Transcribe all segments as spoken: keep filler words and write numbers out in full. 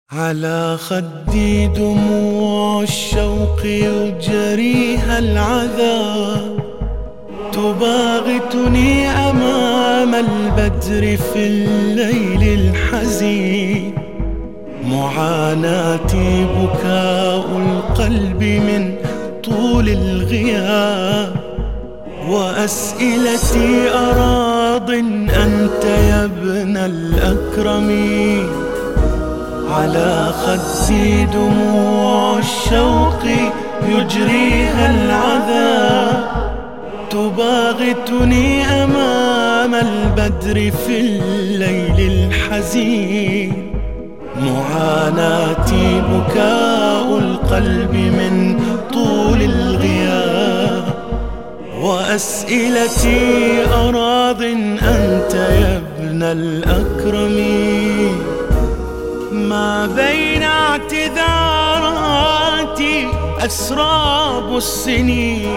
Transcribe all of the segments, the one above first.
على خدي دموع الشوق يجريها العذاب، تباغتني أمام البدر في الليل الحزين. معاناتي بكاء القلب من طول الغياب، وأسئلتي أراض أنت يا ابن الأكرم. على خدي دموع الشوق يجريها العذاب، تباغتني أمام البدر في الليل الحزين. معاناتي بكاء القلب من طول الغياب، وأسئلتي أراض أنت يا ابن الأكرم. ما بين اعتذاراتي أسراب السنين،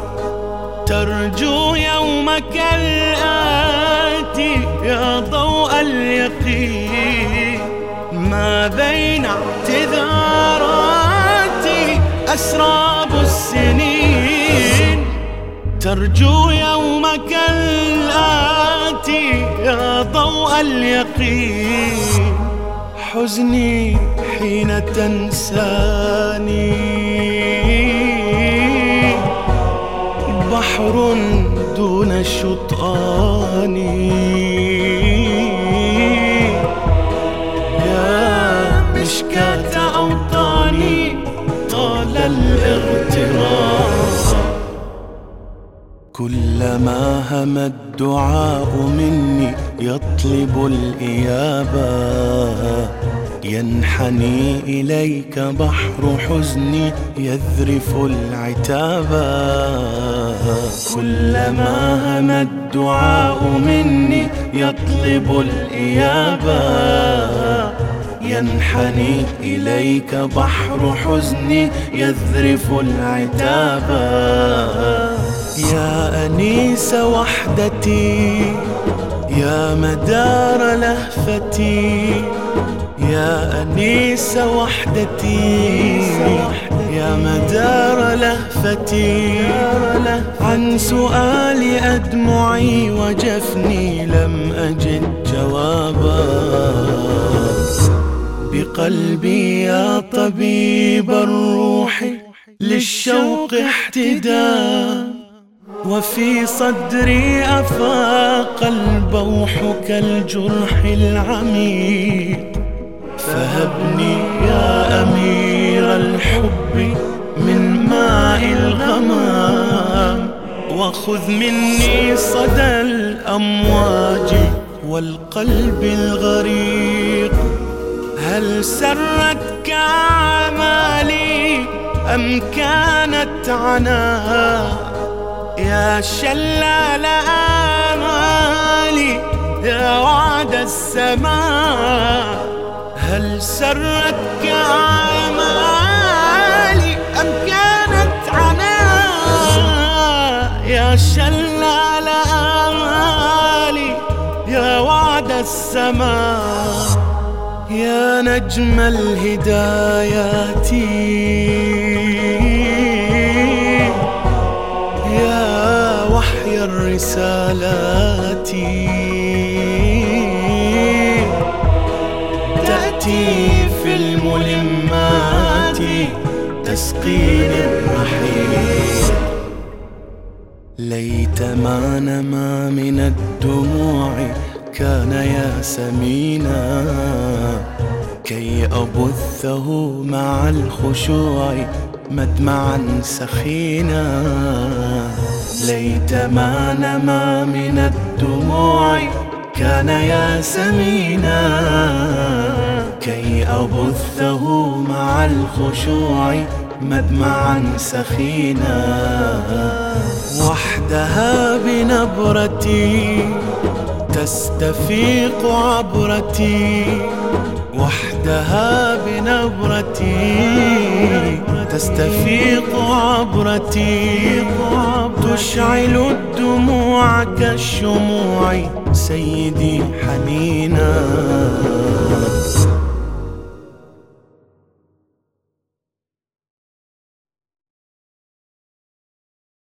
ترجو يومك الآتي يا ضوء اليقين. ما بين اعتذاراتي أسراب السنين، ترجو يومك الآتي يا ضوء اليقين. حزني حين تنساني بحر دون شطآن، يا مشكاة أوطاني طال الاغتراب. كلما هم الدعاء مني يطلب الإجابة، ينحني إليك بحر حزني يذرف العتابا. كلما هم الدعاء مني يطلب الإجابة، ينحني إليك بحر حزني يذرف العتابا. يا أنيس وحدتي، يا مدار لهفتي، يا أنيس وحدتي، يا مدار لهفتي. عن سؤال أدمعي وجفني لم أجد جوابا. بقلبي يا طبيب الروح للشوق احتدى، وفي صدري أفاق البوح كالجرح العميق. فهبني يا أمير الحب من ماء الغمام، وخذ مني صدى الأمواج والقلب الغريق. هل سرتك أعمالي أم كانت عناء؟ يا شلال آمالي يا وعد السماء. هل سرتك أعمالي أم كانت عناء؟ يا شلال آمالي يا وعد السماء. يا نجم الهدايات، يا وحي الرسالات، تأتي في الملمات تسقيني الرحيق. ليت ما نما من الدموع كان يا سمينا، كي أبثه مع الخشوع مدمعا سخينا. ليت ما نما من الدموع كان يا سمينا، كي أبثه مع الخشوع مدمعا سخينا. وحدها بنبرتي تستفيق عبرتي، وحدها بنبرتي تستفيق عبرتي. تشعل الدموع كالشموع سيدي حنينا.